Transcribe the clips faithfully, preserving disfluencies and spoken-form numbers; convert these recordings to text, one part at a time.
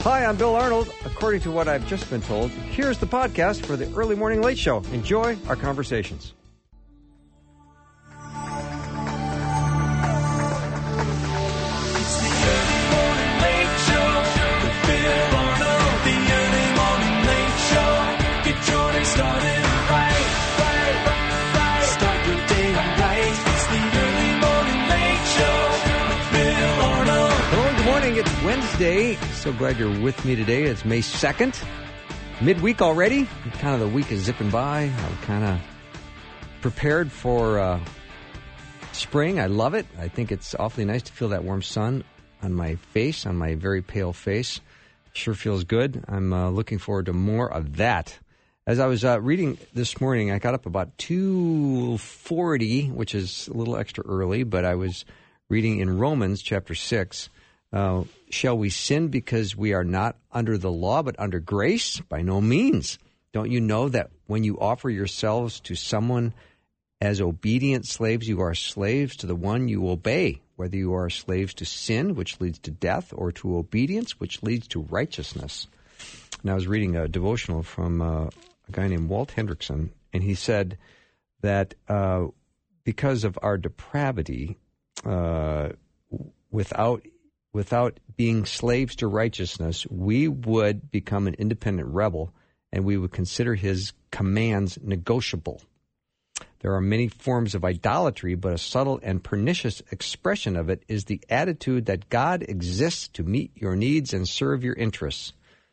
Hi, I'm Bill Arnold. According to what I've just been told, here's the podcast for the Early Morning Late Show. Enjoy our conversations. It's the Early Morning Late Show with Bill Arnold. The Early Morning Late Show. Get your day started right, right, right. Start your day right. It's the Early Morning Late Show with Bill Arnold. Hello, good morning. It's Wednesday. So glad you're with me today. It's May second. Midweek already. Kind of the week is zipping by. I'm kind of prepared for uh, spring. I love it. I think it's awfully nice to feel that warm sun on my face, on my very pale face. Sure feels good. I'm uh, looking forward to more of that. As I was uh, reading this morning, I got up about two forty, which is a little extra early, but I was reading in Romans chapter six. Uh, shall we sin because we are not under the law but under grace? By no means. Don't you know that when you offer yourselves to someone as obedient slaves, you are slaves to the one you obey, whether you are slaves to sin, which leads to death, or to obedience, which leads to righteousness. And I was reading a devotional from uh, a guy named Walt Hendrickson, and he said that uh, because of our depravity, uh, without Without being slaves to righteousness, we would become an independent rebel, and we would consider his commands negotiable. There are many forms of idolatry, but a subtle and pernicious expression of it is the attitude that God exists to meet your needs and serve your interests.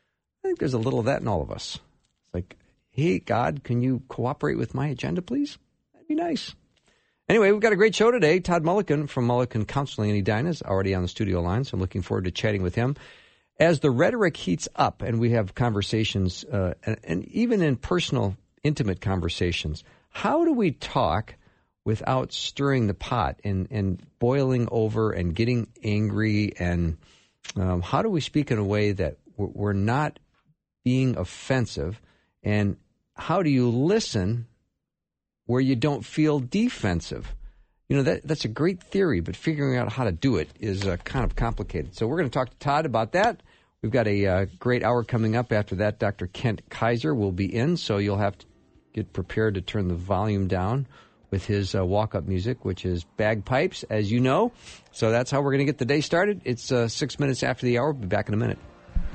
I think there's a little of that in all of us. It's like, hey, God, can you cooperate with my agenda, please? That'd be nice. Anyway, we've got a great show today. Todd Mulliken from Mulliken Counseling in Edina is already on the studio line, so I'm looking forward to chatting with him. As the rhetoric heats up and we have conversations, uh, and, and even in personal, intimate conversations, how do we talk without stirring the pot and, and boiling over and getting angry? And um, how do we speak in a way that we're, we're not being offensive? And how do you listen where you don't feel defensive? You know, that that's a great theory, but figuring out how to do it is uh, kind of complicated. So we're going to talk to Todd about that. We've got a uh, great hour coming up. After that, Doctor Kent Kaiser will be in, so you'll have to get prepared to turn the volume down with his uh, walk-up music, which is bagpipes, as you know. So that's how we're going to get the day started. It's uh, six minutes after the hour. We'll be back in a minute.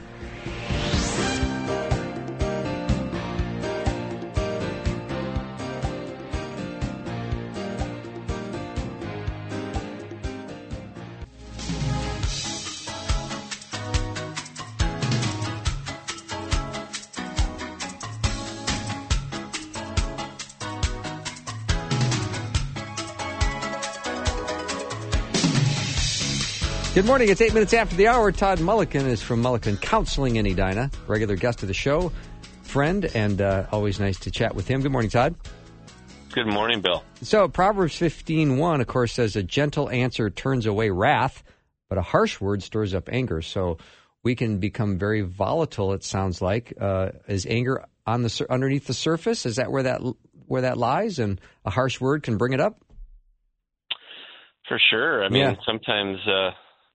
Good morning. It's eight minutes after the hour. Todd Mulliken is from Mulliken Counseling in Edina, regular guest of the show, friend, and uh, always nice to chat with him. Good morning, Todd. Good morning, Bill. So Proverbs fifteen one, of course, says a gentle answer turns away wrath, but a harsh word stirs up anger. So we can become very volatile, it sounds like. Uh, is anger on the underneath the surface? Is that where that where that lies? And a harsh word can bring it up? For sure. I mean, yeah. sometimes... Uh...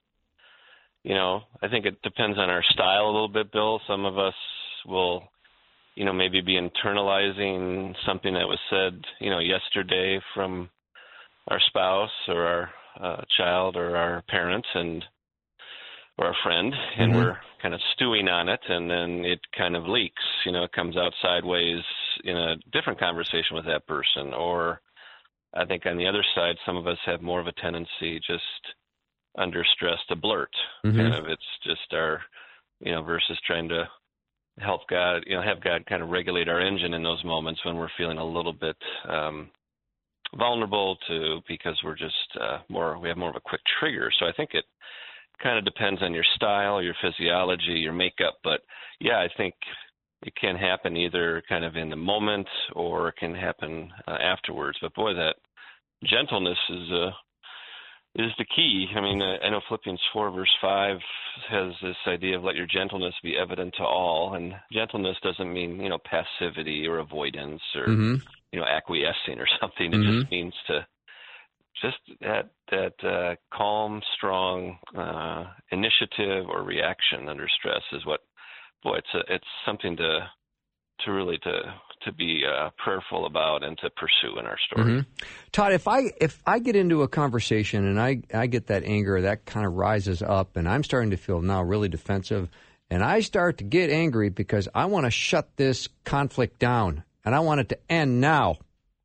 You know, I think it depends on our style a little bit, Bill. Some of us will, you know, maybe be internalizing something that was said, you know, yesterday from our spouse or our uh, child or our parents and or a friend, and mm-hmm. we're kind of stewing on it, and then it kind of leaks. You know, it comes out sideways in a different conversation with that person. Or I think on the other side, some of us have more of a tendency just under stress to blurt. Mm-hmm. Kind of, it's just our, you know, versus trying to help God, you know, have God kind of regulate our engine in those moments when we're feeling a little bit um, vulnerable to, because we're just uh, more, we have more of a quick trigger. So I think it kind of depends on your style, your physiology, your makeup. But yeah, I think it can happen either kind of in the moment or it can happen uh, afterwards. But boy, that gentleness is a, uh, is the key. I mean, uh, I know Philippians four, verse five has this idea of let your gentleness be evident to all. And gentleness doesn't mean, you know, passivity or avoidance or, mm-hmm. you know, acquiescing or something. It mm-hmm. just means to just that that uh, calm, strong uh, initiative or reaction under stress is what, boy, it's a, it's something to to really to to be uh, prayerful about and to pursue in our story. Mm-hmm. Todd, if I if I get into a conversation and I, I get that anger that kind of rises up and I'm starting to feel now really defensive and I start to get angry because I want to shut this conflict down and I want it to end now.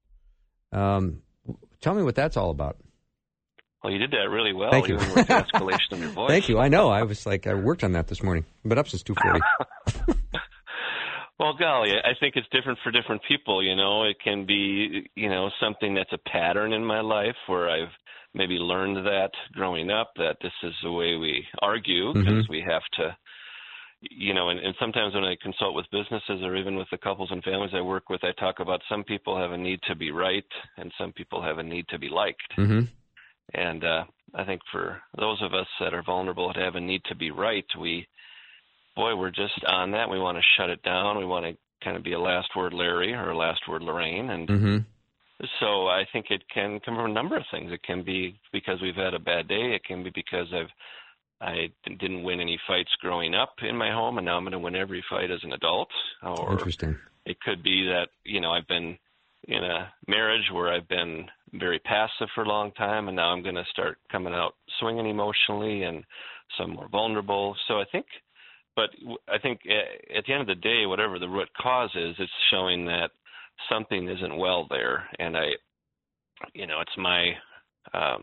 Um, tell me what that's all about. Well, you did that really well. Thank you. Even with the escalation of your voice. Thank you. I know. I was like, I worked on that this morning. I've been up since two forty. Well, golly, I think it's different for different people, you know. It can be, you know, something that's a pattern in my life where I've maybe learned that growing up, that this is the way we argue because mm-hmm. we have to, you know, and, and sometimes when I consult with businesses or even with the couples and families I work with, I talk about some people have a need to be right and some people have a need to be liked. Mm-hmm. And uh, I think for those of us that are vulnerable to have a need to be right, we Boy, we're just on that. We want to shut it down. We want to kind of be a last word Larry or a last word Lorraine. And mm-hmm. so I think it can come from a number of things. It can be because we've had a bad day. It can be because I've I didn't win any fights growing up in my home, and now I'm going to win every fight as an adult. Or Interesting. It could be that, you know, I've been in a marriage where I've been very passive for a long time, and now I'm going to start coming out swinging emotionally, and so I'm more vulnerable. So I think But I think at the end of the day, whatever the root cause is, it's showing that something isn't well there. And I, you know, it's my, um,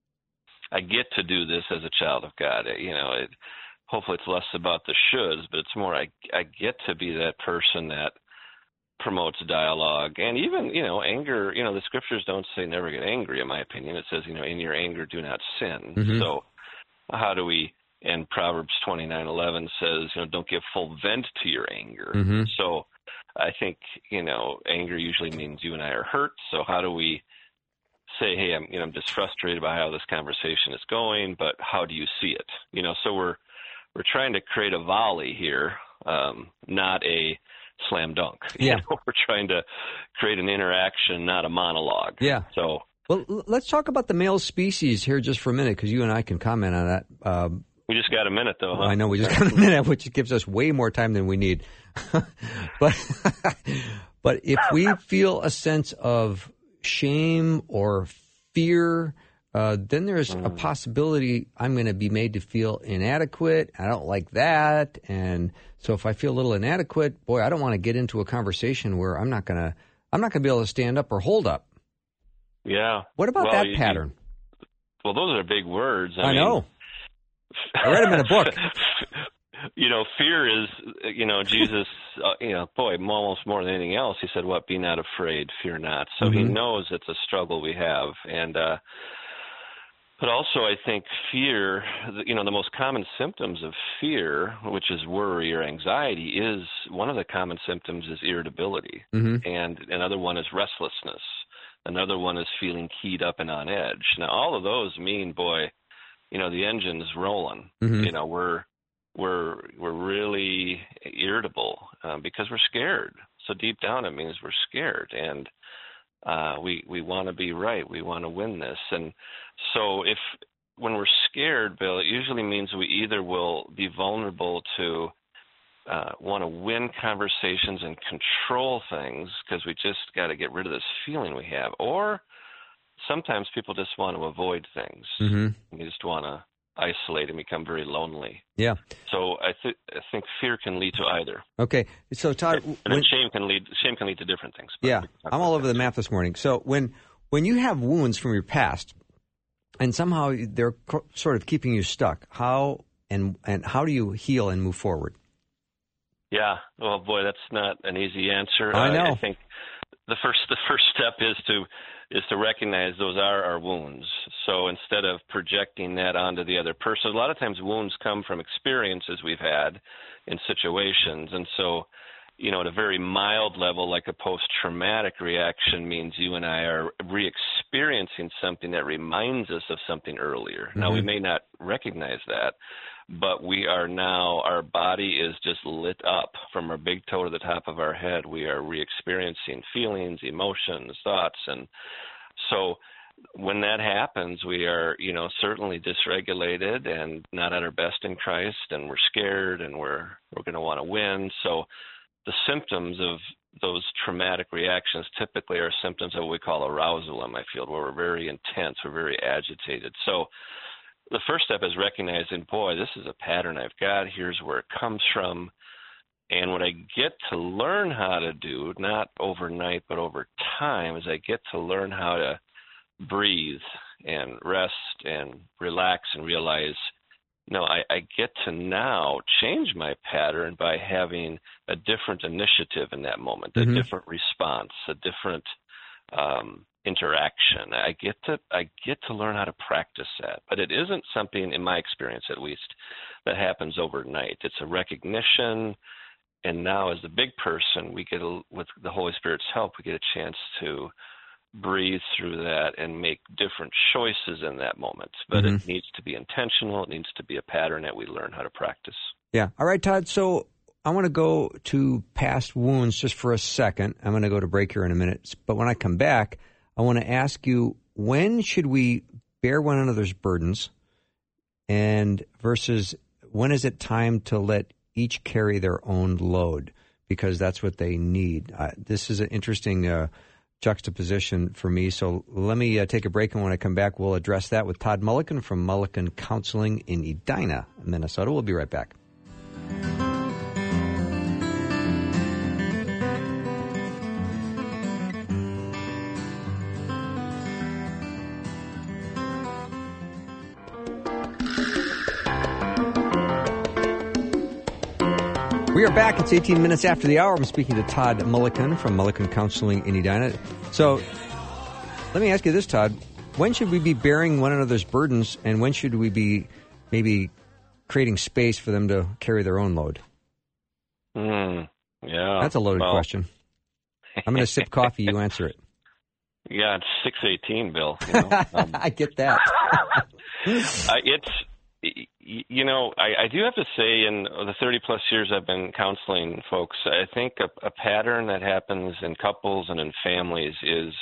I get to do this as a child of God. You know, it, hopefully it's less about the shoulds, but it's more I, I get to be that person that promotes dialogue. And even, you know, anger, you know, the scriptures don't say never get angry, in my opinion. It says, you know, in your anger, do not sin. Mm-hmm. So how do we, and Proverbs twenty-nine eleven says, you know, don't give full vent to your anger. Mm-hmm. So I think, you know, anger usually means you and I are hurt. So how do we say, hey, I'm, you know, I'm just frustrated by how this conversation is going, but how do you see it? You know, so we're we're trying to create a volley here, um, not a slam dunk. Yeah. You know, we're trying to create an interaction, not a monologue. Yeah. So well, let's talk about the male species here just for a minute, because you and I can comment on that. Um, We just got a minute, though, huh? I know, we just got a minute, which gives us way more time than we need. but but if we feel a sense of shame or fear, uh, then there's mm. a possibility I'm going to be made to feel inadequate. I don't like that. And so if I feel a little inadequate, boy, I don't want to get into a conversation where I'm not going to I'm not going to be able to stand up or hold up. Yeah. What about well, that you, pattern? Well, those are big words. I, I mean, know. I read them in a book. You know, fear is, you know, Jesus, uh, you know, boy, almost more than anything else, he said, what, be not afraid, fear not. So mm-hmm. he knows it's a struggle we have. And, uh, but also I think fear, you know, the most common symptoms of fear, which is worry or anxiety, is one of the common symptoms is irritability. Mm-hmm. And another one is restlessness. Another one is feeling keyed up and on edge. Now, all of those mean, boy, you know, the engine's rolling. Mm-hmm. You know, we're we're we're really irritable um, because we're scared. So deep down, it means we're scared, and uh, we we want to be right. We want to win this, and so if when we're scared, Bill, it usually means we either will be vulnerable to uh, want to win conversations and control things because we just got to get rid of this feeling we have, or sometimes people just want to avoid things. Mm-hmm. You just want to isolate and become very lonely. Yeah. So I, th- I think fear can lead to either. Okay. So Todd, and when, then shame can lead shame can lead to different things. Yeah, I'm all over the map this morning. So when when you have wounds from your past, and somehow they're co- sort of keeping you stuck, how and and how do you heal and move forward? Yeah. Well, boy, that's not an easy answer. I know. I, I think the first the first step is to is to recognize those are our wounds. So instead of projecting that onto the other person, a lot of times wounds come from experiences we've had in situations. And so, you know, at a very mild level, like a post-traumatic reaction means you and I are re-experiencing something that reminds us of something earlier. Mm-hmm. Now, we may not recognize that, but we are now, our body is just lit up from our big toe to the top of our head. We are re-experiencing feelings, emotions, thoughts. And so when that happens, we are, you know, certainly dysregulated and not at our best in Christ, and we're scared, and we're we're going to want to win. So the symptoms of those traumatic reactions typically are symptoms of what we call arousal in my field, where we're very intense, we're very agitated. So the first step is recognizing, boy, this is a pattern I've got. Here's where it comes from. And what I get to learn how to do, not overnight, but over time, is I get to learn how to breathe and rest and relax and realize, no, I, I get to now change my pattern by having a different initiative in that moment, Mm-hmm. a different response, a different um, interaction. I get to I get to learn how to practice that, but it isn't something, in my experience at least, that happens overnight. It's a recognition, and now as the big person, we get a, with the Holy Spirit's help, we get a chance to breathe through that and make different choices in that moment. But Mm-hmm. it needs to be intentional. It needs to be a pattern that we learn how to practice. Yeah. All right, Todd. So I want to go to past wounds just for a second. I'm going to go to break here in a minute. But when I come back, I want to ask you, when should we bear one another's burdens, and versus when is it time to let each carry their own load, because that's what they need? Uh, this is an interesting uh, juxtaposition for me. So let me uh, take a break, and when I come back, we'll address that with Todd Mulliken from Mulliken Counseling in Edina, Minnesota. We'll be right back. We are back. It's eighteen minutes after the hour. I'm speaking to Todd Mulliken from Mulliken Counseling in Edina. So let me ask you this, Todd. When should we be bearing one another's burdens, and when should we be maybe creating space for them to carry their own load? Mm, yeah. That's a loaded well, question. I'm going to sip coffee. You answer it. Yeah, it's six eighteen, Bill. You know? um, I get that. I, it's... You know, I, I do have to say, in the thirty-plus years I've been counseling folks, I think a, a pattern that happens in couples and in families is,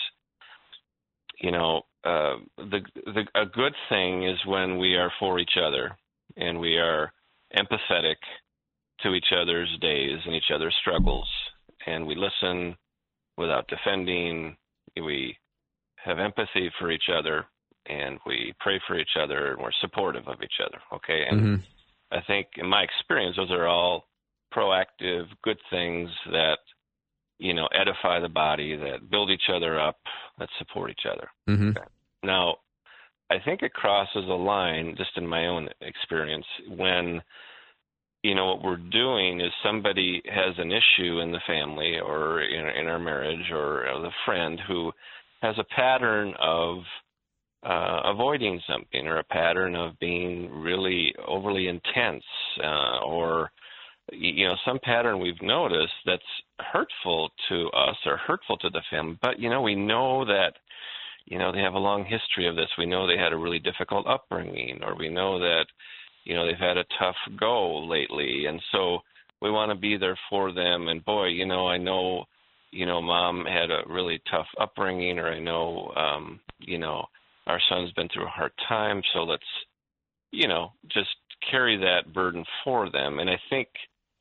you know, uh, the, the a good thing is when we are for each other and we are empathetic to each other's days and each other's struggles, and we listen without defending, we have empathy for each other, and we pray for each other, and we're supportive of each other, okay? And Mm-hmm. I think, in my experience, those are all proactive, good things that, you know, edify the body, that build each other up, that support each other. Mm-hmm. Okay. Now, I think it crosses a line, just in my own experience, when, you know, what we're doing is somebody has an issue in the family or in, in our marriage, or the friend who has a pattern of Uh, avoiding something, or a pattern of being really overly intense, uh, or, you know, some pattern we've noticed that's hurtful to us or hurtful to the family. But, you know, we know that, you know, they have a long history of this. We know they had a really difficult upbringing, or we know that, you know, they've had a tough go lately. And so we want to be there for them. And boy, you know, I know, you know, mom had a really tough upbringing, or I know, um, you know, our son's been through a hard time, so let's, you know, just carry that burden for them. And I think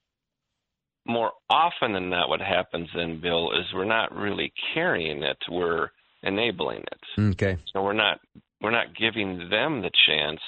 more often than not, what happens then, Bill, is we're not really carrying it; we're enabling it. Okay. So we're not we're not giving them the chance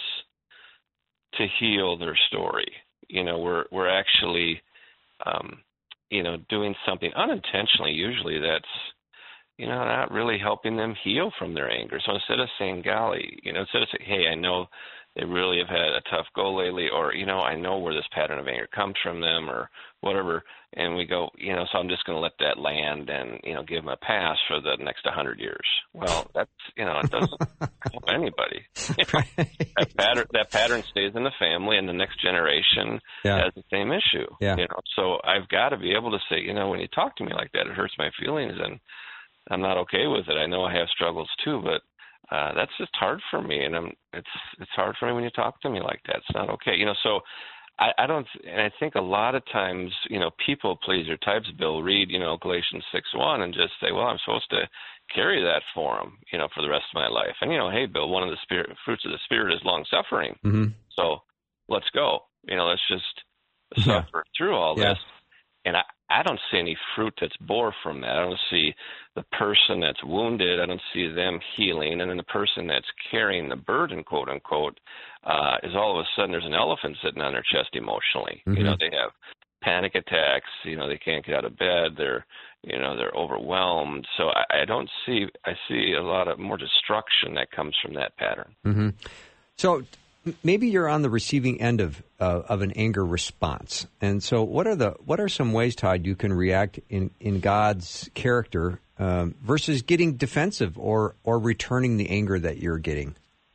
to heal their story. You know, we're we're actually, um, you know, doing something unintentionally, usually that's, you know, not really helping them heal from their anger. So instead of saying, golly, you know, instead of saying, hey, I know they really have had a tough go lately, or, you know, I know where this pattern of anger comes from them, or whatever, and we go, you know, so I'm just going to let that land and, you know, give them a pass for the next one hundred years. Well, that's, you know, it doesn't help anybody. You know, that, pattern, that pattern stays in the family, and the next generation Yeah. has the same issue. Yeah. You know, so I've got to be able to say, you know, when you talk to me like that, it hurts my feelings, and I'm not okay with it. I know I have struggles too, but uh, that's just hard for me, and I'm it's it's hard for me when you talk to me like that. It's not okay, you know. So I, I don't, and I think a lot of times, you know, people pleaser types, Bill, read, you know, Galatians six one and just say, well, I'm supposed to carry that for them, you know, for the rest of my life. And, you know, hey, Bill, one of the spirit, fruits of the Spirit is long suffering. Mm-hmm. So let's go. You know, let's just Yeah. suffer through all Yeah. this. And I, I don't see any fruit that's bore from that. I don't see the person that's wounded. I don't see them healing. And then the person that's carrying the burden, quote unquote, uh, is all of a sudden there's an elephant sitting on their chest emotionally. Mm-hmm. You know, they have panic attacks. You know, they can't get out of bed. They're, you know, they're overwhelmed. So I, I don't see, I see a lot of more destruction that comes from that pattern. Mm-hmm. So maybe you're on the receiving end of uh, of an anger response, and so what are the what are some ways, Todd, you can react in, in God's character um, versus getting defensive or or returning the anger that you're getting?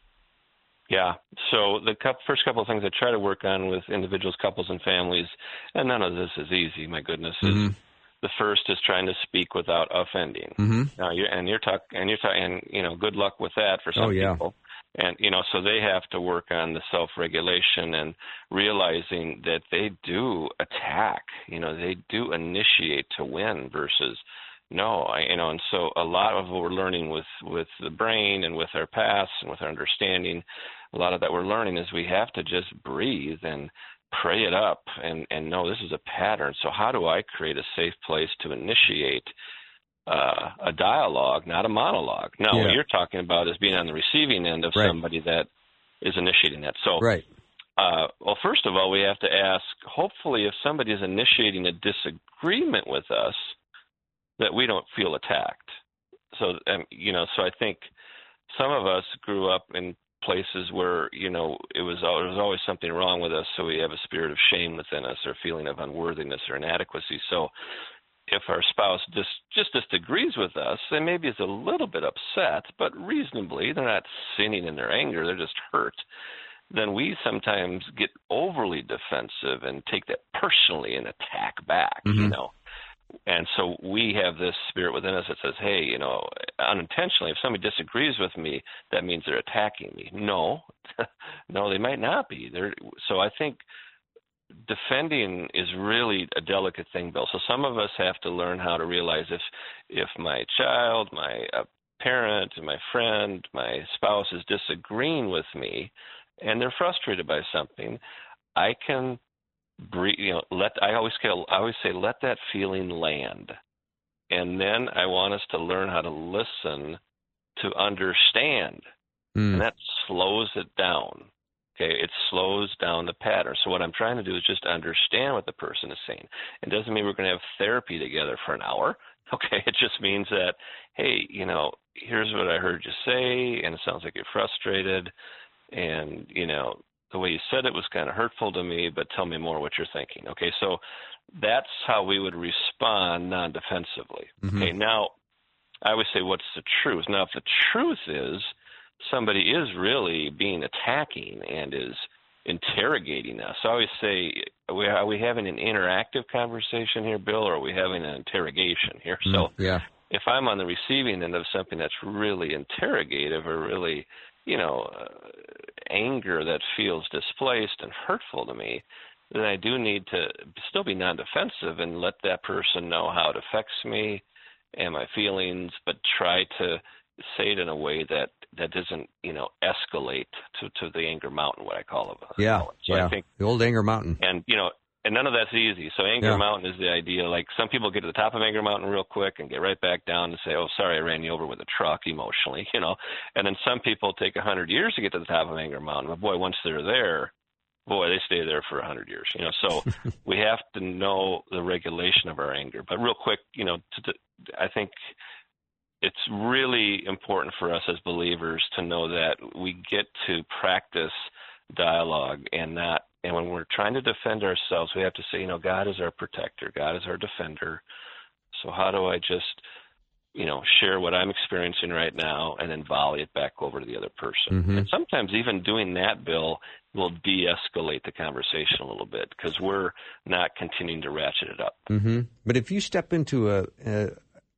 Yeah. So the couple, first couple of things I try to work on with individuals, couples, and families, and none of this is easy. My goodness, Mm-hmm. is the first is trying to speak without offending. Mm-hmm. Now, you're, and you're talking, and you're talking, and you know, good luck with that for some Oh, yeah. people. And you know, so they have to work on the self-regulation and realizing that they do attack. You know, they do initiate to win versus no. I, you know, and so a lot of what we're learning with with the brain and with our past and with our understanding, a lot of that we're learning is we have to just breathe and pray it up and and know this is a pattern. So how do I create a safe place to initiate Uh, a dialogue, not a monologue? Now, Yeah. what you're talking about is being on the receiving end of Right. somebody that is initiating that. So, Right. uh, well, first of all, we have to ask, hopefully, if somebody is initiating a disagreement with us, that we don't feel attacked. So, um, you know, so I think some of us grew up in places where, you know, it was, there was always something wrong with us, so we have a spirit of shame within us or feeling of unworthiness or inadequacy. So, if our spouse just, just disagrees with us, then maybe is a little bit upset, but reasonably, they're not sinning in their anger, they're just hurt, then we sometimes get overly defensive and take that personally and attack back, Mm-hmm. you know. And so we have this spirit within us that says, hey, you know, unintentionally, if somebody disagrees with me, that means they're attacking me. No, no, they might not be. They're, so I think defending is really a delicate thing, Bill. So some of us have to learn how to realize if if my child, my uh, parent, my friend, my spouse is disagreeing with me and they're frustrated by something, I can breathe, you know, let I always I always say let that feeling land. And then I want us to learn how to listen to understand. Mm. And that slows it down. Okay, it slows down the pattern. So what I'm trying to do is just understand what the person is saying. It doesn't mean we're going to have therapy together for an hour. Okay, it just means that, hey, you know, here's what I heard you say, and it sounds like you're frustrated, and, you know, the way you said it was kind of hurtful to me, but tell me more what you're thinking. Okay, so that's how we would respond non-defensively. Mm-hmm. Okay, now, I always say, what's the truth? Now, if the truth is somebody is really being attacking and is interrogating us. So I always say, are we, are we having an interactive conversation here, Bill, or are we having an interrogation here? Mm, so yeah. if I'm on the receiving end of something that's really interrogative or really, you know, uh, anger that feels displaced and hurtful to me, then I do need to still be non-defensive and let that person know how it affects me and my feelings, but try to say it in a way that that doesn't, you know, escalate to, to the anger mountain, what I call it. Yeah, so yeah. I think, the old anger mountain. and, you know, and none of that's easy. So anger Yeah. mountain is the idea. Like some people get to the top of anger mountain real quick and get right back down and say, oh, sorry, I ran you over with a truck emotionally, you know. And then some people take a hundred years to get to the top of anger mountain. But boy, once they're there, boy, they stay there for a hundred years, you know. So we have to know the regulation of our anger. But real quick, you know, to, to, I think it's really important for us as believers to know that we get to practice dialogue and not, and when we're trying to defend ourselves, we have to say, you know, God is our protector, God is our defender. So how do I just, you know, share what I'm experiencing right now and then volley it back over to the other person? Mm-hmm. And sometimes even doing that, Bill, will de-escalate the conversation a little bit because we're not continuing to ratchet it up. Mm-hmm. But if you step into a, a,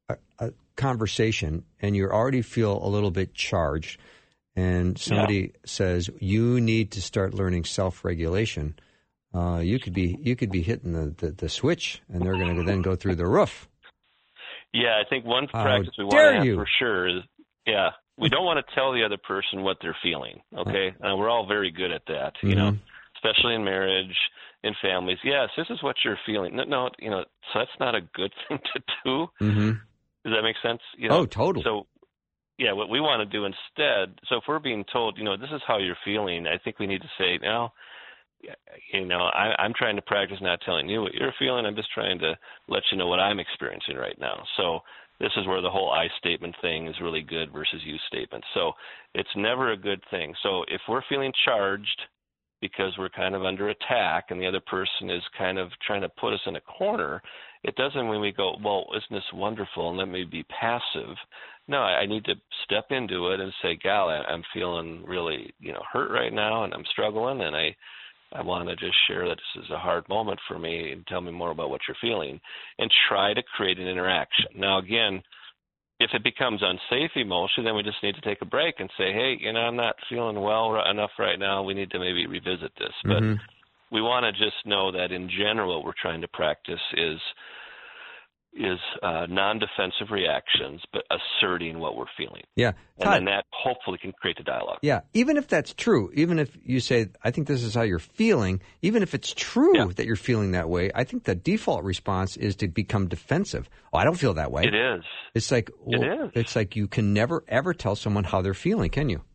a conversation and you already feel a little bit charged and somebody yeah. says you need to start learning self-regulation, uh, you could be you could be hitting the, the, the switch, and they're going to then go through the roof. Yeah, I think one How practice we want dare to have you. for sure is, yeah, we don't want to tell the other person what they're feeling, okay? Uh, we're all very good at that, you Mm-hmm. know, especially in marriage, in families. Yes, this is what you're feeling. No, no, you know, so that's not a good thing to do. Mm-hmm. Does that make sense? You know, Oh, totally. So, yeah, what we want to do instead, so if we're being told, you know, this is how you're feeling, I think we need to say, no, you know, I, I'm trying to practice not telling you what you're feeling. I'm just trying to let you know what I'm experiencing right now. So this is where the whole I statement thing is really good versus you statement. So it's never a good thing. So if we're feeling charged because we're kind of under attack and the other person is kind of trying to put us in a corner, it doesn't when we go, well, isn't this wonderful, and let me be passive. No, I need to step into it and say, gal, I'm feeling really, you know, hurt right now, and I'm struggling, and I I want to just share that this is a hard moment for me, and tell me more about what you're feeling, and try to create an interaction. Now, again, if it becomes unsafe emotion, then we just need to take a break and say, hey, you know, I'm not feeling well enough right now. We need to maybe revisit this. But Mm-hmm. we want to just know that in general what we're trying to practice is is uh, non-defensive reactions, but asserting what we're feeling. Yeah. And Todd, then that hopefully can create the dialogue. yeah, even if that's true, even if you say, I think this is how you're feeling, even if it's true Yeah. that you're feeling that way, I think the default response is to become defensive. Oh, I don't feel that way. It is. It's like, well, It is. It's like you can never, ever tell someone how they're feeling, can you?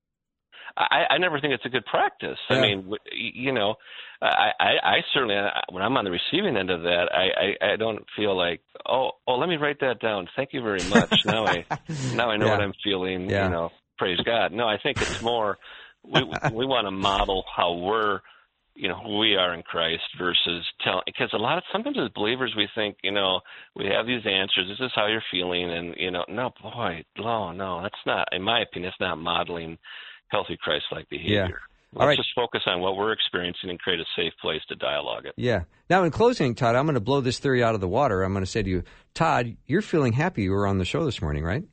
I, I never think it's a good practice. Yeah. I mean, w- you know, I, I, I certainly, when I'm on the receiving end of that, I, I, I don't feel like, oh, oh, let me write that down. Thank you very much. now I, now I know Yeah. what I'm feeling. Yeah. You know, praise God. No, I think it's more, we, we want to model how we're, you know, who we are in Christ versus tell, because a lot of, sometimes as believers we think, you know, we have these answers, this is how you're feeling, and, you know, no, boy, no, no, that's not, in my opinion, it's not modeling healthy Christ-like behavior. Yeah. Let's All right. just focus on what we're experiencing and create a safe place to dialogue it. Yeah. Now, in closing, Todd, I'm going to blow this theory out of the water. I'm going to say to you, Todd, you're feeling happy you were on the show this morning, right?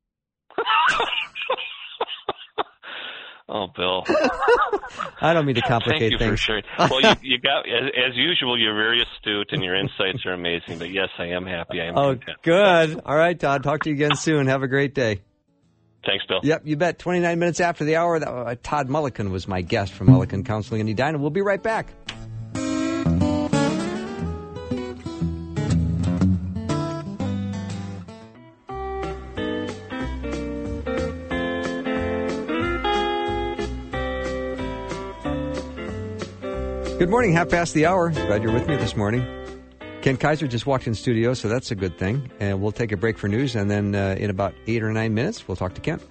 Oh, Bill. I don't mean to complicate Thank you things. for sharing. Well, you, you got, as, as usual, you're very astute and your insights are amazing. But yes, I am happy. I am Oh, content. good. All right, Todd. Talk to you again soon. Have a great day. Thanks, Bill. Yep, you bet. twenty-nine minutes after the hour, that, uh, Todd Mulliken was my guest from Mulliken Counseling in Edina. We'll be right back. Good morning, half past the hour. Glad you're with me this morning. Ken Kaiser just walked in studio, so that's a good thing. And we'll take a break for news, and then uh, in about eight or nine minutes, we'll talk to Kent.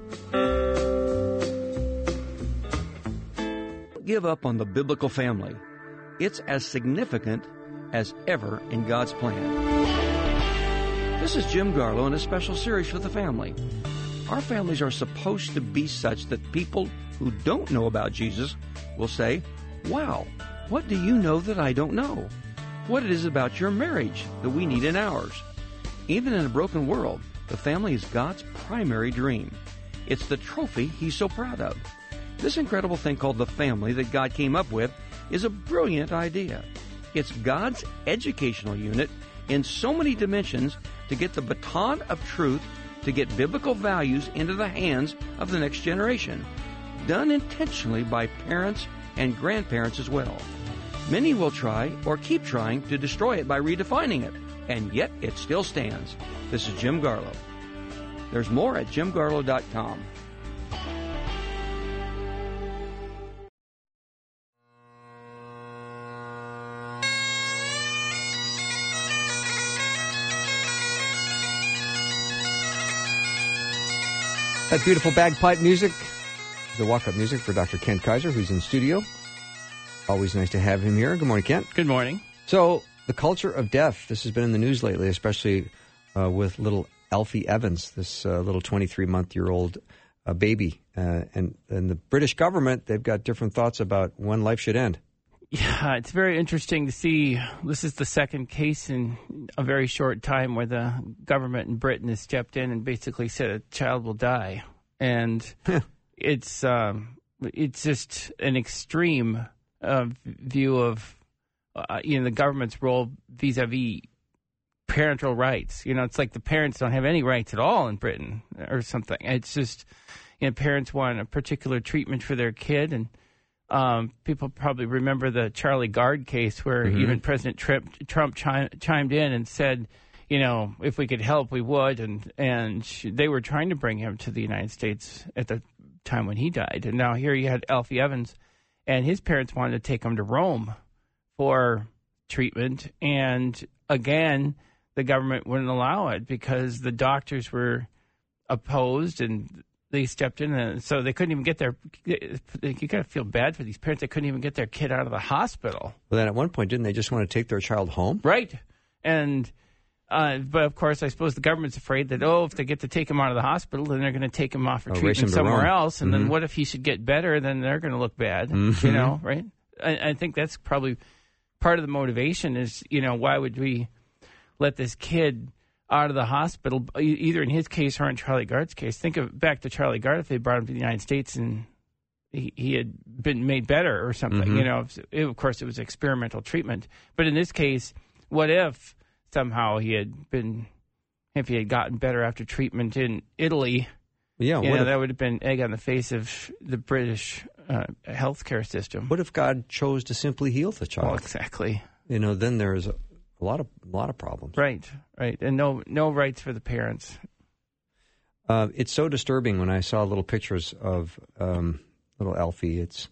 Give up on the biblical family. It's as significant as ever in God's plan. This is Jim Garlow in a special series for the family. Our families are supposed to be such that people who don't know about Jesus will say, wow, what do you know that I don't know? What it is about your marriage that we need in ours. Even in a broken world, the family is God's primary dream. It's the trophy He's so proud of. This incredible thing called the family that God came up with is a brilliant idea. It's God's educational unit in so many dimensions to get the baton of truth, to get biblical values into the hands of the next generation, done intentionally by parents and grandparents as well. Many will try or keep trying to destroy it by redefining it, and yet it still stands. This is Jim Garlow. There's more at jim garlow dot com. That beautiful bagpipe music, the walk-up music for Doctor Kent Kaiser, who's in studio. Always nice to have him here. Good morning, Kent. Good morning. So, the culture of death, this has been in the news lately, especially uh, with little Alfie Evans, this uh, little twenty-three-month-year-old uh, baby. Uh, and, and the British government, they've got different thoughts about when life should end. Yeah, it's very interesting to see. This is the second case in a very short time where the government in Britain has stepped in and basically said a child will die. And it's um, it's just an extreme uh, view of uh, you know the government's role vis-a-vis parental rights. You know, it's like the parents don't have any rights at all in Britain or something. It's just, you know, parents want a particular treatment for their kid. And um, people probably remember the Charlie Gard case where mm-hmm. even President Trump, Trump chi- chimed in and said, you know, if we could help, we would. And, and they were trying to bring him to the United States at the time when he died. And now here you had Alfie Evans, and his parents wanted to take him to Rome for treatment. And again, the government wouldn't allow it because the doctors were opposed and they stepped in. And so they couldn't even get their, you got to feel bad for these parents. They couldn't even get their kid out of the hospital. Well, then at one point, didn't they just want to take their child home? Right. And, uh, but of course, I suppose the government's afraid that, oh, if they get to take him out of the hospital, then they're going to take him off for oh, treatment somewhere else. And mm-hmm. then what if he should get better? Then they're going to look bad, mm-hmm. you know, right? I, I think that's probably part of the motivation is, you know, why would we let this kid out of the hospital, either in his case or in Charlie Gard's case. Think of back to Charlie Gard if they brought him to the United States and he, he had been made better or something. Mm-hmm. You know, it, of course, it was experimental treatment. But in this case, what if somehow he had been, if he had gotten better after treatment in Italy? Yeah, you what know, if, that would have been egg on the face of the British uh, healthcare system. What if God chose to simply heal the child? Well, exactly. You know, then there's a A lot of a lot of problems. Right, right, and no no rights for the parents. Uh, it's so disturbing when I saw little pictures of um, little Alfie. It's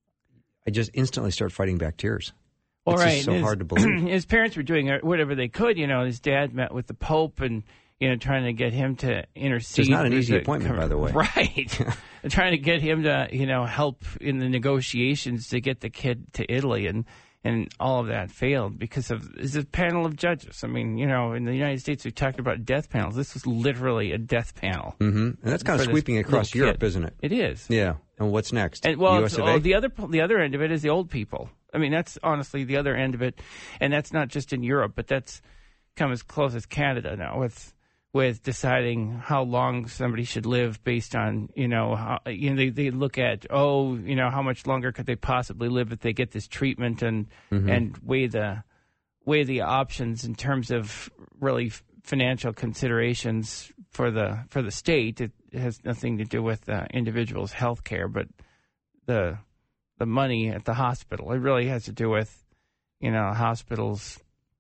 I just instantly start fighting back tears. Well, it's right. just so his, hard to believe. His parents were doing whatever they could. You know, his dad met with the Pope and you know trying to get him to intercede. It's not an easy the, appointment, by the way. Right. Trying to get him to you know help in the negotiations to get the kid to Italy and. And all of that failed because of it's a panel of judges. I mean, you know, in the United States, we talked about death panels. This was literally a death panel. Mm-hmm. And that's kind of sweeping across Europe, kid. isn't it? It is. Yeah. And what's next? And well, U S of A? oh, the other the other end of it is the old people. I mean, that's honestly the other end of it, and that's not just in Europe, but that's come as close as Canada now with. with deciding how long somebody should live based on, you know, how, you know, they, they look at, oh, you know, how much longer could they possibly live if they get this treatment and mm-hmm. and weigh the weigh the options in terms of really financial considerations for the for the state. It has nothing to do with the individual's health care, but the the money at the hospital. It really has to do with, you know, a hospital's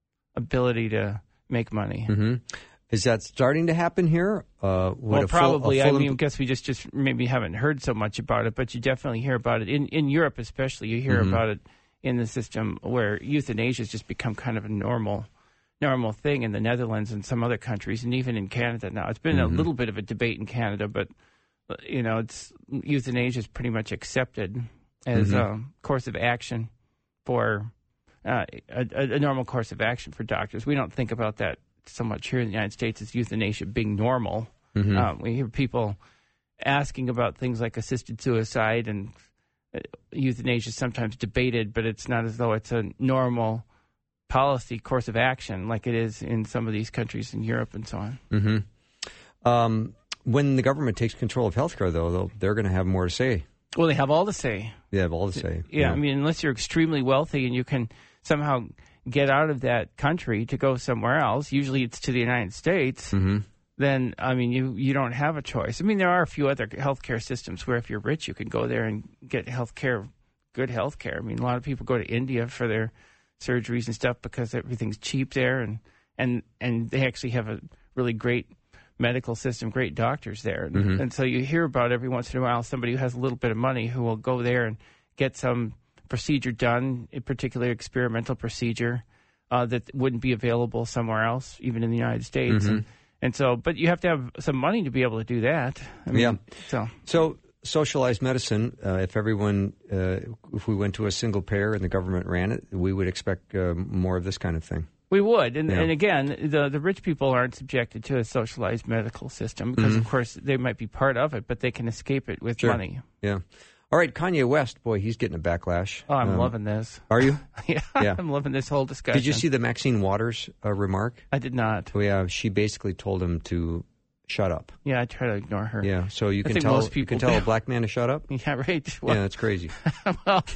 ability to make money. Mm-hmm. Is that starting to happen here? Uh, well, full, probably. full I mean, I imp- guess we just, just maybe haven't heard so much about it, but you definitely hear about it. In in Europe especially, you hear mm-hmm. about it in the system where euthanasia has just become kind of a normal normal thing in the Netherlands and some other countries, and even in Canada now. It's been mm-hmm. a little bit of a debate in Canada, but, you know, it's euthanasia is pretty much accepted as mm-hmm. a course of action for uh, a, a normal course of action for doctors. We don't think about that so much here in the United States as euthanasia being normal. Mm-hmm. Um, we hear people asking about things like assisted suicide, and uh, euthanasia is sometimes debated, but it's not as though it's a normal policy course of action like it is in some of these countries in Europe and so on. Mm-hmm. Um, when the government takes control of healthcare, though, they're going to have more to say. Well, they have all to say. They have all to say. Yeah, yeah, I mean, unless you're extremely wealthy and you can somehow get out of that country to go somewhere else, usually it's to the United States, mm-hmm. then, I mean, you, you don't have a choice. I mean, there are a few other healthcare systems where if you're rich, you can go there and get healthcare, good healthcare. I mean, a lot of people go to India for their surgeries and stuff because everything's cheap there, and, and, and they actually have a really great medical system, great doctors there. And, mm-hmm. and so you hear about every once in a while somebody who has a little bit of money who will go there and get some procedure done, a particular experimental procedure uh, that wouldn't be available somewhere else, even in the United States. Mm-hmm. And, and so, but you have to have some money to be able to do that. I mean, yeah. So, so socialized medicine, uh, if everyone, uh, if we went to a single payer and the government ran it, we would expect uh, more of this kind of thing. We would. And, yeah. and again, the, the rich people aren't subjected to a socialized medical system because, mm-hmm. of course, they might be part of it, but they can escape it with sure. money. Yeah. All right, Kanye West, boy, he's getting a backlash. Oh, I'm um, loving this. Are you? yeah, yeah, I'm loving this whole discussion. Did you see the Maxine Waters uh, remark? I did not. Oh, yeah, she basically told him to shut up. Yeah, I try to ignore her. Yeah, so you I can think tell most people you can tell do. a black man to shut up? Yeah, right. Well, yeah, that's crazy. well,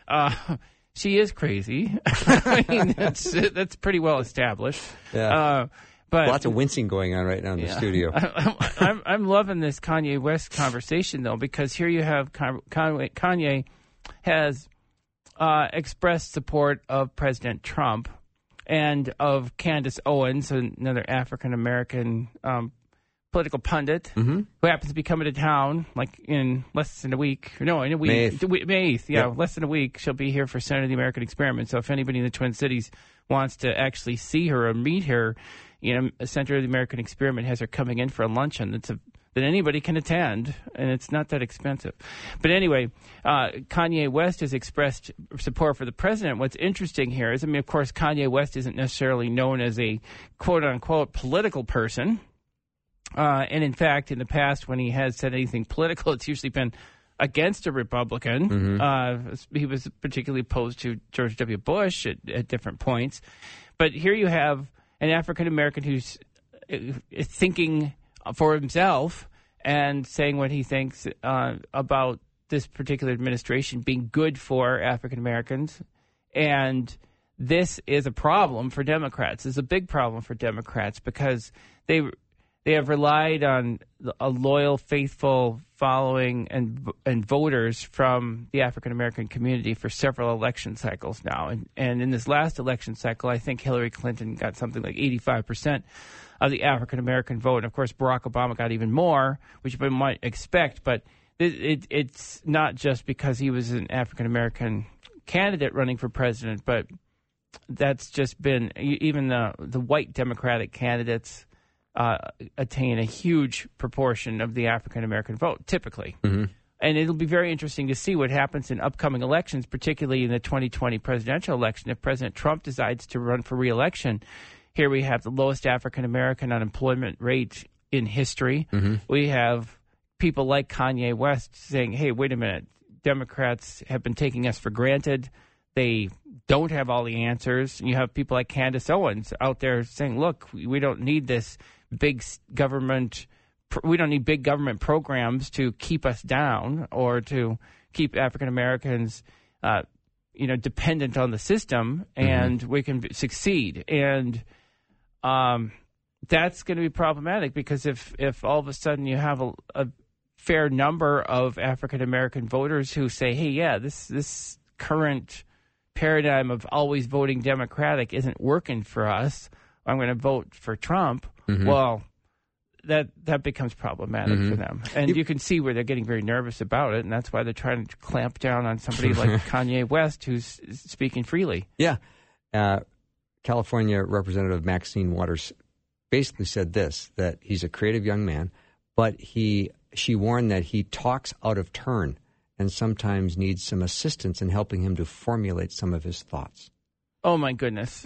Uh, she is crazy. I mean, that's that's pretty well established. Yeah. Uh, but Lots of wincing going on right now in the yeah. studio. I'm, I'm, I'm loving this Kanye West conversation, though, because here you have Kanye, Kanye has uh, expressed support of President Trump and of Candace Owens, another African-American um, political pundit, mm-hmm. who happens to be coming to town like in less than a week. No, in a week. May eighth. May eighth, yeah, Yep. less than a week. She'll be here for Center of the American Experiment. So if anybody in the Twin Cities wants to actually see her or meet her, you know, Center of the American Experiment has her coming in for a luncheon that's a, that anybody can attend, and it's not that expensive. But anyway, uh, Kanye West has expressed support for the president. What's interesting here is, I mean, of course, Kanye West isn't necessarily known as a quote-unquote political person. Uh, and in fact, in the past, when he has said anything political, it's usually been against a Republican. Mm-hmm. Uh, he was particularly opposed to George W. Bush at, at different points. But here you have an African-American who's uh, thinking for himself and saying what he thinks uh, about this particular administration being good for African-Americans. And this is a problem for Democrats. It's a big problem for Democrats because they they have relied on a loyal, faithful following and and voters from the African-American community for several election cycles now. And, and in this last election cycle, I think Hillary Clinton got something like eighty-five percent of the African-American vote. And, of course, Barack Obama got even more, which we might expect. But it, it, it's not just because he was an African-American candidate running for president, but that's just been even the, the white Democratic candidates uh, attain a huge proportion of the African-American vote, typically. Mm-hmm. And it'll be very interesting to see what happens in upcoming elections, particularly in the twenty twenty presidential election. If President Trump decides to run for re-election, here we have the lowest African-American unemployment rate in history. Mm-hmm. We have people like Kanye West saying, hey, wait a minute, Democrats have been taking us for granted. They don't have all the answers. And you have people like Candace Owens out there saying, look, we don't need this big government, we don't need big government programs to keep us down or to keep African-Americans uh, you know, dependent on the system, and mm-hmm. we can succeed. And Um, that's going to be problematic because if, if all of a sudden you have a, a fair number of African-American voters who say, hey, yeah, this this current paradigm of always voting Democratic isn't working for us, I'm going to vote for Trump, mm-hmm. well, that that becomes problematic mm-hmm. for them. And you, you can see where they're getting very nervous about it, and that's why they're trying to clamp down on somebody like Kanye West who's speaking freely. Yeah. Uh California Representative Maxine Waters basically said this, that he's a creative young man, but he she warned that he talks out of turn and sometimes needs some assistance in helping him to formulate some of his thoughts. Oh, my goodness.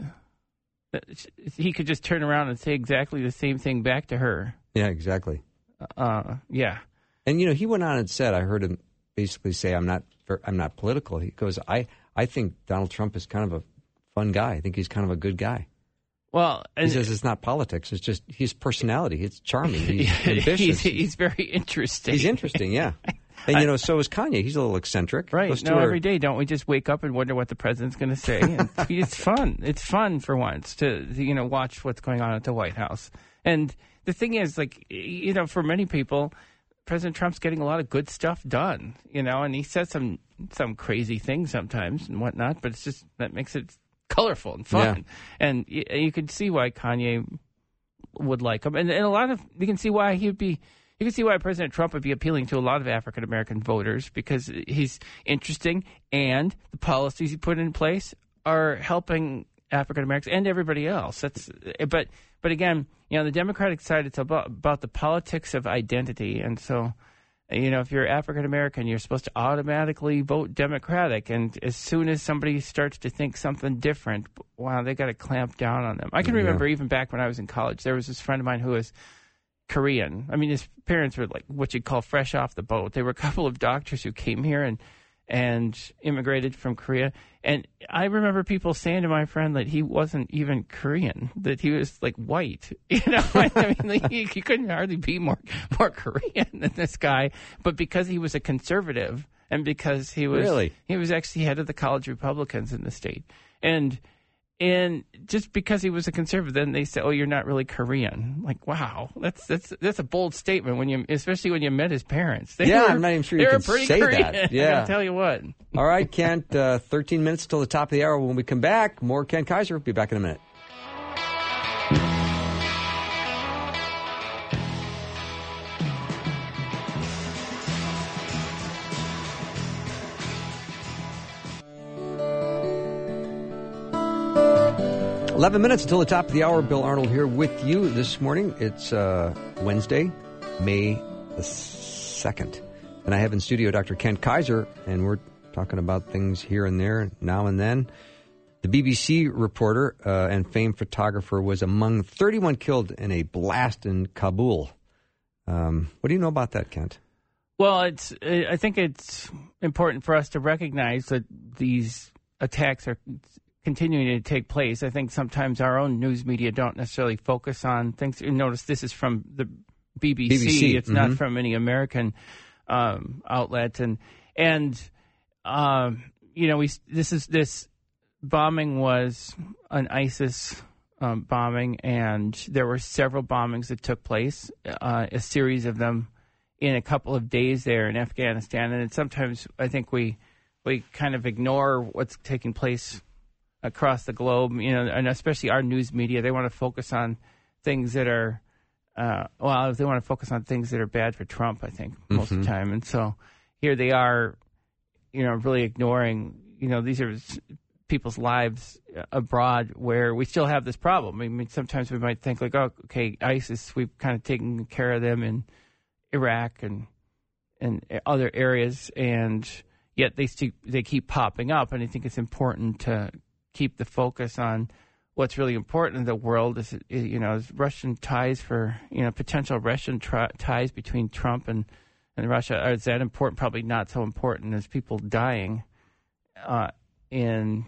He could just turn around and say exactly the same thing back to her. Yeah, exactly. Uh, yeah. And, you know, he went on and said, I heard him basically say, I'm not I'm not political. He goes, I, I think Donald Trump is kind of a fun guy. I think he's kind of a good guy. Well, he says it's not politics. It's just his personality. It's charming. He's ambitious. He's, he's very interesting. He's interesting, yeah. And, you know, so is Kanye. He's a little eccentric. Right. Goes No, our... every day, don't we just wake up and wonder what the president's going to say? And it's fun. It's fun for once to, to, you know, watch what's going on at the White House. And the thing is, like, you know, for many people, President Trump's getting a lot of good stuff done, you know, and he says some some crazy things sometimes and whatnot, but it's just that makes it colorful and fun. Yeah. And you, you can see why Kanye would like him. And, and a lot of, you can see why he'd be, you can see why President Trump would be appealing to a lot of African-American voters, because he's interesting and the policies he put in place are helping African-Americans and everybody else. That's, but, but again, you know, the Democratic side, it's about, about the politics of identity. And so, you know, if you're African-American, you're supposed to automatically vote Democratic. And as soon as somebody starts to think something different, wow, they got to clamp down on them. I can remember yeah. even back when I was in college, there was this friend of mine who was Korean. I mean, his parents were like what you'd call fresh off the boat. They were a couple of doctors who came here and and immigrated from Korea. And I remember people saying to my friend that he wasn't even Korean, that he was like white. You know, I mean, like, he, he couldn't hardly be more more Korean than this guy. But because he was a conservative and because he was Really? he was actually head of the college Republicans in the state, and and just because he was a conservative, then they said, "Oh, you're not really Korean." Like, wow, that's that's that's a bold statement when you, especially when you met his parents. They Yeah, were, I'm not even sure they you were can pretty say Korean. that. I Yeah. gotta tell you what. All right, Kent, uh, thirteen minutes till the top of the hour. When we come back, more Kent Kaiser. Be back in a minute. eleven minutes until the top of the hour. Bill Arnold here with you this morning. It's uh, Wednesday, May the second. And I have in studio Doctor Kent Kaiser, and we're talking about things here and there, now and then. The B B C reporter uh, and famed photographer was among thirty-one killed in a blast in Kabul. Um, what do you know about that, Kent? Well, it's. I think it's important for us to recognize that these attacks are continuing to take place. I think sometimes our own news media don't necessarily focus on things. You notice this is from the B B C. B B C. It's Mm-hmm. not from any American um, outlet, and and um, you know we this is this bombing was an ISIS um, bombing, and there were several bombings that took place, uh, a series of them in a couple of days there in Afghanistan, and sometimes I think we we kind of ignore what's taking place across the globe, you know, and especially our news media. They want to focus on things that are, uh, well, they want to focus on things that are bad for Trump, I think, most Mm-hmm. of the time. And so here they are, you know, really ignoring, you know, these are people's lives abroad where we still have this problem. I mean, sometimes we might think like, oh, okay, ISIS, we've kind of taken care of them in Iraq and and other areas, and yet they st- they keep popping up, and I think it's important to keep the focus on what's really important in the world. Is you know is Russian ties for you know potential Russian tri- ties between Trump and, and Russia. Are is that important? Probably not so important as people dying uh, in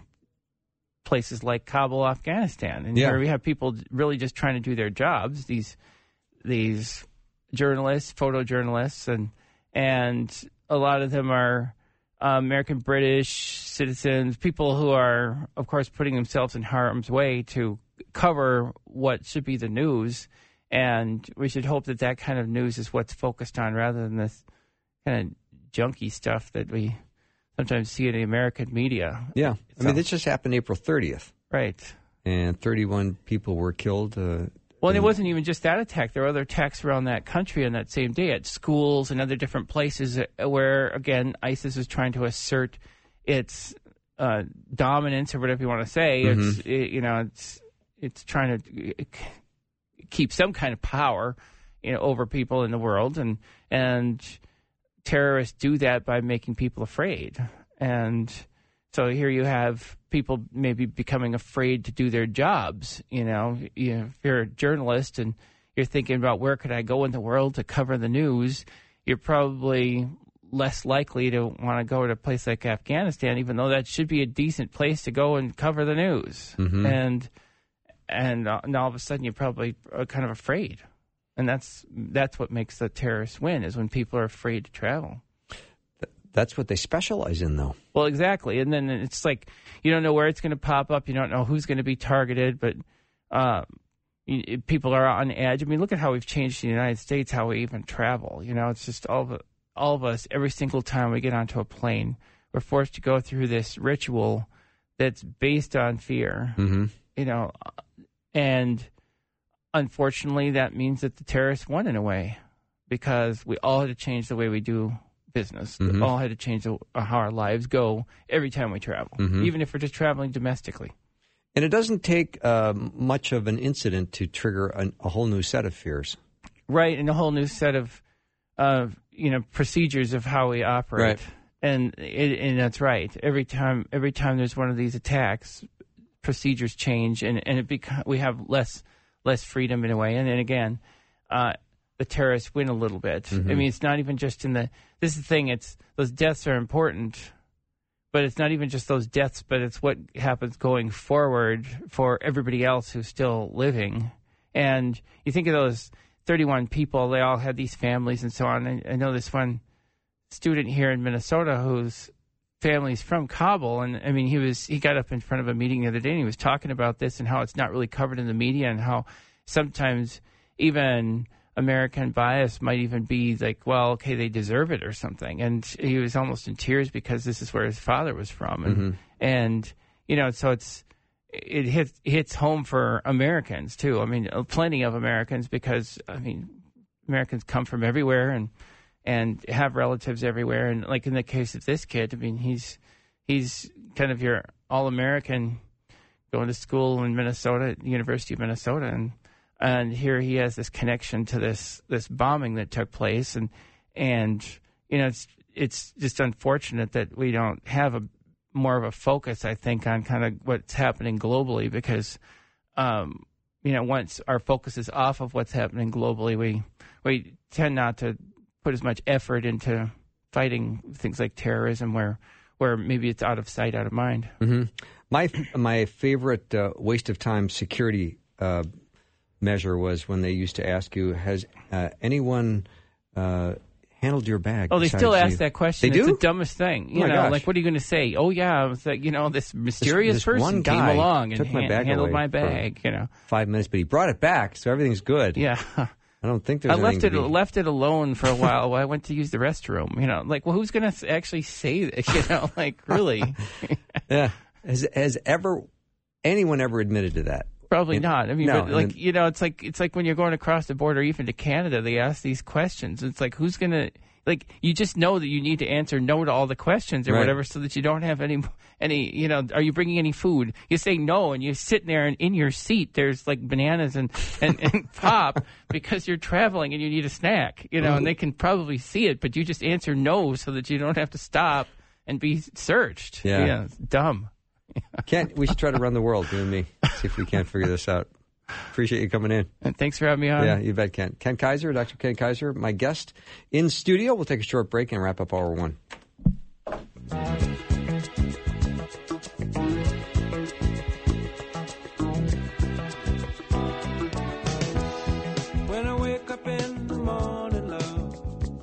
places like Kabul, Afghanistan, and Yeah. where we have people really just trying to do their jobs. These these journalists, photojournalists, and and a lot of them are uh, American British citizens, people who are, of course, putting themselves in harm's way to cover what should be the news. And we should hope that that kind of news is what's focused on rather than this kind of junky stuff that we sometimes see in the American media. Yeah. I So- mean, this just happened April thirtieth, Right. and thirty-one people were killed. Uh, Well, and it wasn't even just that attack. There were other attacks around that country on that same day at schools and other different places where, again, ISIS is trying to assert its uh, dominance or whatever you want to say. Mm-hmm. It's it, you know it's it's trying to keep some kind of power, you know, over people in the world, and and terrorists do that by making people afraid. And so here you have people maybe becoming afraid to do their jobs. You know, you know, if you're a journalist and you're thinking about where could I go in the world to cover the news, you're probably less likely to want to go to a place like Afghanistan, even though that should be a decent place to go and cover the news. Mhm. And and, uh, and all of a sudden you're probably uh, kind of afraid. And that's that's what makes the terrorists win, is when people are afraid to travel. That's what they specialize in, though. Well, exactly. And then it's like you don't know where it's going to pop up. You don't know who's going to be targeted, but uh, you, people are on edge. I mean, look at how we've changed in the United States, how we even travel. You know, it's just all of, all of us, every single time we get onto a plane, we're forced to go through this ritual that's based on fear. Mm-hmm. You know, and unfortunately, that means that the terrorists won in a way, because we all had to change the way we do business. Mhm. We all had to change the, how our lives go every time we travel, Mhm. even if we're just traveling domestically. And it doesn't take uh, much of an incident to trigger an, a whole new set of fears. Right, and a whole new set of, of you know, procedures of how we operate. Right. And it, and that's right. Every time, every time there's one of these attacks, procedures change, and and it beca- we have less less freedom in a way. And then again, uh, the terrorists win a little bit. Mm-hmm. I mean, it's not even just in the. This is the thing. It's those deaths are important, but it's not even just those deaths. But it's what happens going forward for everybody else who's still living. And you think of those thirty-one people. They all had these families and so on. I, I know this one student here in Minnesota whose family's from Kabul, and I mean, he was he got up in front of a meeting the other day and he was talking about this and how it's not really covered in the media, and how sometimes even American bias might even be like, well, okay, they deserve it or something. And he was almost in tears because this is where his father was from, and mm-hmm. and you know, so it's it hits hits home for Americans too. I mean, plenty of Americans, because I mean, Americans come from everywhere and. and have relatives everywhere. And like in the case of this kid, I mean, he's he's kind of your all-American going to school in Minnesota, University of Minnesota. And and here he has this connection to this this bombing that took place. And, and you know, it's it's just unfortunate that we don't have a more of a focus, I think, on kind of what's happening globally, because, um, you know, once our focus is off of what's happening globally, we we tend not to put as much effort into fighting things like terrorism, where where maybe it's out of sight, out of mind. Mm-hmm. My my favorite uh, waste of time security uh, measure was when they used to ask you, has uh, anyone uh, handled your bag? Oh, they still ask that question. They do? It's the dumbest thing. You oh know, gosh. like, what are you going to say? Oh, yeah, it was like, you know, this mysterious this, this person one came guy along and took my ha- bag handled away my bag, you know. Five minutes, but he brought it back, so everything's good. Yeah. I don't think there's I left anything it to be... left it alone for a while while I went to use the restroom. You know, like, well, who's going to actually say that? You know, like, really? Yeah. Has has ever anyone ever admitted to that? Probably In, not. I mean, no, but like, then, you know, it's like it's like when you're going across the border, even to Canada, they ask these questions. It's like, who's going to, like, you just know that you need to answer no to all the questions or right. whatever, so that you don't have any, any, you know, are you bringing any food? You say no, and you're sitting there, and in your seat, there's like bananas and, and, and pop because you're traveling and you need a snack, you know, and they can probably see it, but you just answer no so that you don't have to stop and be searched. Yeah. yeah it's dumb. Can't we should try to run the world, you and me, see if we can't figure this out. Appreciate you coming in. And thanks for having me on. Yeah, you bet, Ken. Ken Kaiser, Doctor Ken Kaiser, my guest in studio. We'll take a short break and wrap up hour one. When I wake up in the morning, love.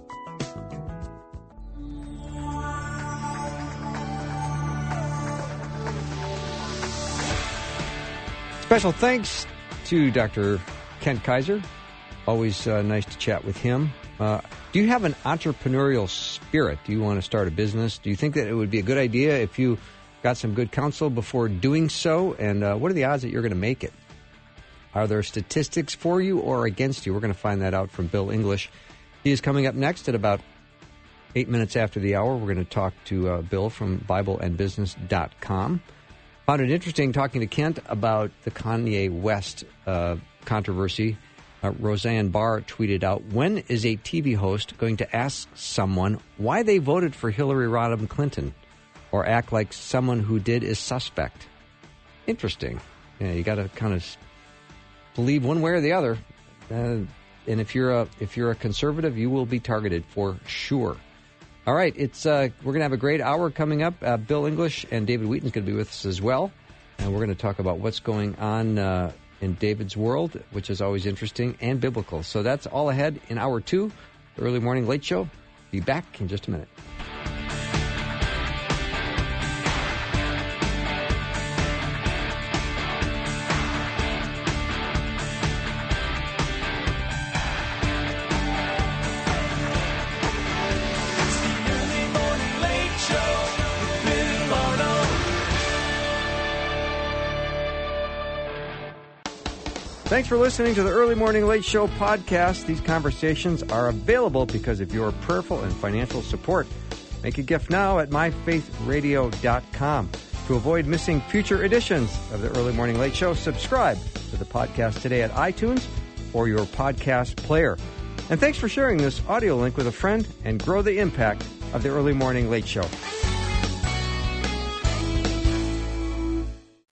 Special thanks to Doctor Ken Kaiser. Always uh, nice to chat with him. Uh, do you have an entrepreneurial spirit? Do you want to start a business? Do you think that it would be a good idea if you got some good counsel before doing so? And uh, what are the odds that you're going to make it? Are there statistics for you or against you? We're going to find that out from Bill English. He is coming up next at about eight minutes after the hour. We're going to talk to uh, Bill from Bible and Business dot com. Found it interesting talking to Kent about the Kanye West uh, controversy. Uh, Roseanne Barr tweeted out, when is a T V host going to ask someone why they voted for Hillary Rodham Clinton or act like someone who did is suspect? Interesting. Yeah, you got to kind of believe one way or the other. Uh, and if you're a if you're a conservative, you will be targeted for sure. All right, it's uh, we're going to have a great hour coming up. Uh, Bill English and David Wheaton's going to be with us as well. And we're going to talk about what's going on uh, in David's world, which is always interesting and biblical. So that's all ahead in hour two, the Early Morning Late Show. Be back in just a minute. Thanks for listening to the Early Morning Late Show podcast. These conversations are available because of your prayerful and financial support. Make a gift now at my faith radio dot com. To avoid missing future editions of the Early Morning Late Show, subscribe to the podcast today at iTunes or your podcast player. And thanks for sharing this audio link with a friend and grow the impact of the Early Morning Late Show.